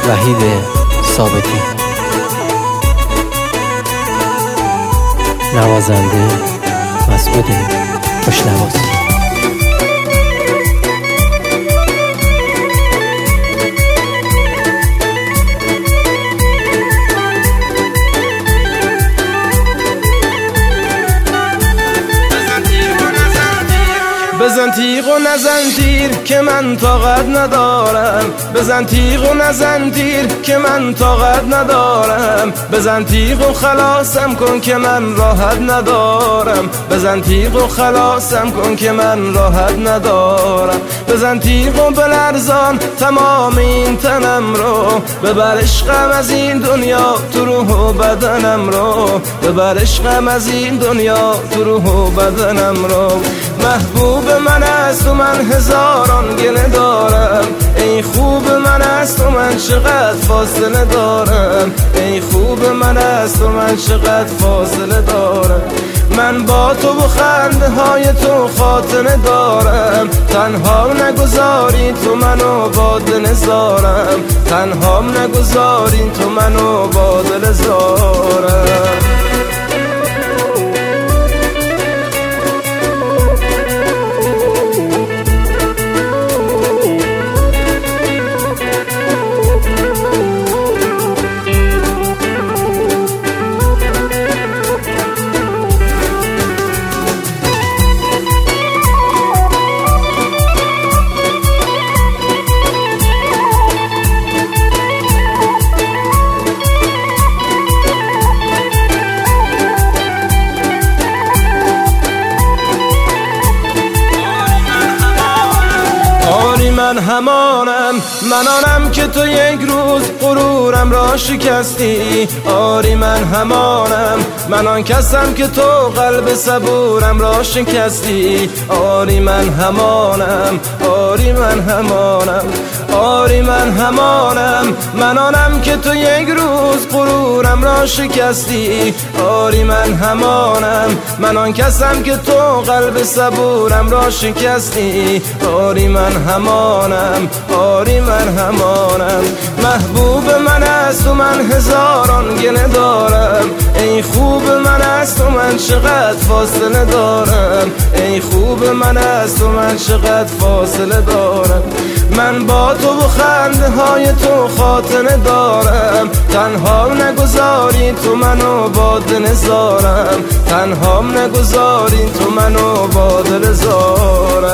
وحید ثابتی. نوازنده مسعود خوشنواس. بزن تیغ و نزن تیر که من طاقت ندارم، بزن تیغ و نزن تیر که من طاقت ندارم، بزن تیغ و خلاصم کن که من راحت ندارم، بزن تیغ و خلاصم کن که من راحت ندارم، بزن تیغ و بلرزان تمام این تنم رو، ببر عشقم از این دنیا تو روح و بدنم رو، ببر عشقم از این دنیا تو روح و بدنم رو. محبوب من است و من هزاران گله دارم، ای خوب من است و من چقدر فاصله دارم، ای خوب من است و من چقدر فاصله دارم. من با تو و خنده های تو خاطره دارم، تنها نگذاری تو منو با دل زارم، تنها نگذاری تو منو با دل زارم. من همانم، من آنم که تو یک روز غرورم را شکستی. آری من همانم، من آن کسم که تو قلب صبورم را شکستی. آری من همانم، آری من همانم، آری من همانم، من آنم که تو یک روز غرورم را شکستی. آری من همانم، من آن کسم که تو قلب صبورم را شکستی. آری من همانم، آری من همانم. محبوب من است و من هزاران گله دارم، ای خوب من است و من چقدر فاصله دارم، ای خوب من است و من چقدر فاصله دارم. من با تو و خنده های تو خاطره دارم، تنها نگذاری تو منو با دل زارم، تنها نگذاری تو منو با دل زارم.